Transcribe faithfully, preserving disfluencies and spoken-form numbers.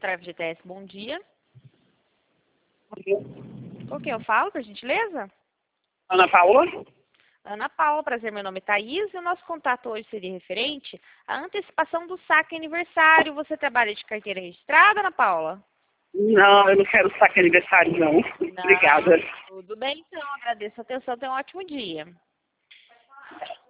Central F G T S, bom dia. Com quem eu falo, por gentileza? Ana Paula? Ana Paula, prazer, meu nome é Thaís e o nosso contato hoje seria referente à antecipação do saque aniversário. Você trabalha de carteira registrada, Ana Paula? Não, eu não quero saque aniversário, não. Não. Obrigada. Tudo bem, então. Agradeço a atenção. Tenha um ótimo dia.